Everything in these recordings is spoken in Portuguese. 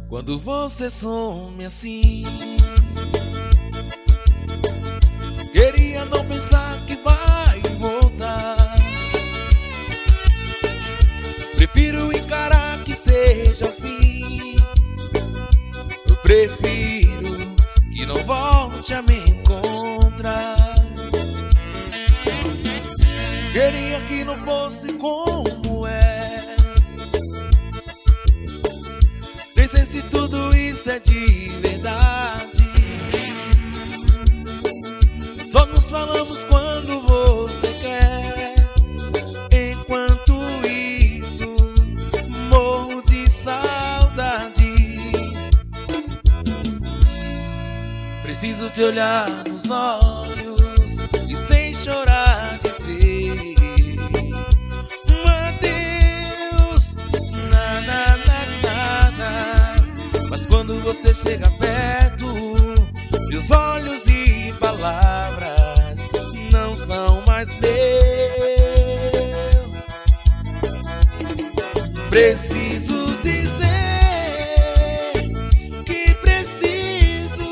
Quando você some assim, queria não pensar que vai voltar. Prefiro encarar que seja o fim. Eu prefiro que não volte a me encontrar. Queria que não fosse como é. Nem sei se tudo isso é de verdade. Só nos falamos quando você quer. Enquanto isso, morro de saudade. Preciso te olhar nos olhos e sem chorar dizer adeus, na, na, na, na, na. Mas quando você chega perto, meus olhos e palavras não são mais meus. Preciso dizer que preciso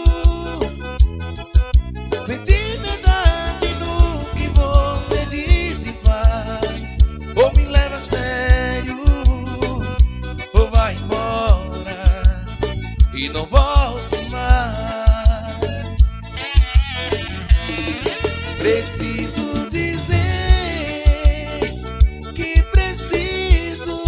sentir verdade no que você diz e faz. Ou me leva a sério, ou vai embora e não volte mais. Preciso dizer que preciso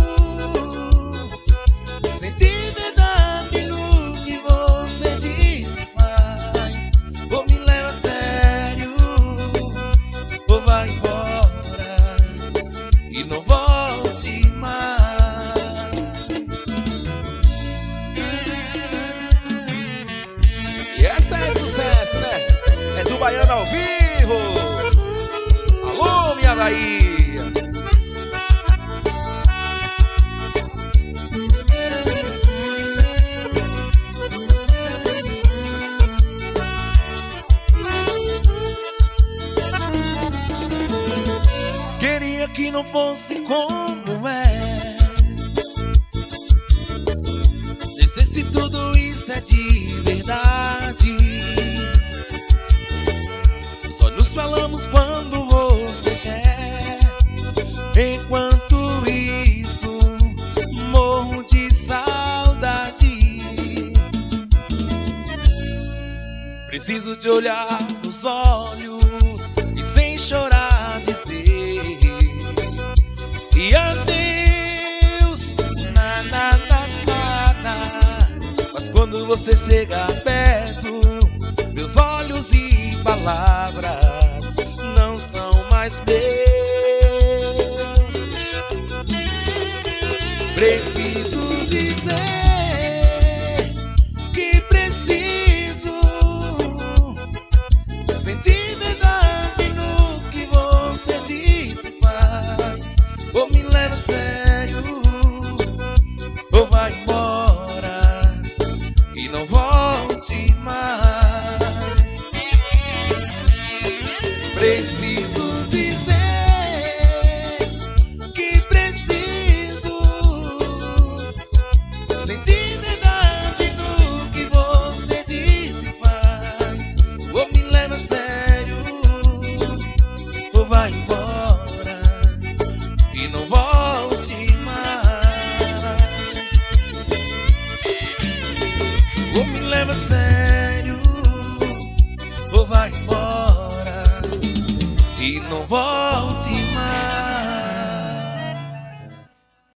sentir verdade no que você diz e faz. Ou me leva a sério, ou vai embora e não volte mais. E essa é sucesso, né? É do Baiano ao vivo. Alô, minha Bahia. Queria que não fosse como é. Nem sei se tudo isso é de verdade. Só nos falamos quando você quer. Enquanto isso, morro de saudade. Preciso te olhar nos olhos e sem chorar dizer e adeus, na, na, na, na, na. Mas quando você chega perto, meus olhos e palavras não são mais meus. Preciso dizer que preciso sentir verdade no que você diz e faz. Ou me leva a sério, ou vai embora e não volte mais. Preciso dizer que preciso sentir verdade no que você diz e faz. Ou me leva a sério, ou vai embora e não volte mais. Ou me leva a sério, ou vai embora e não volte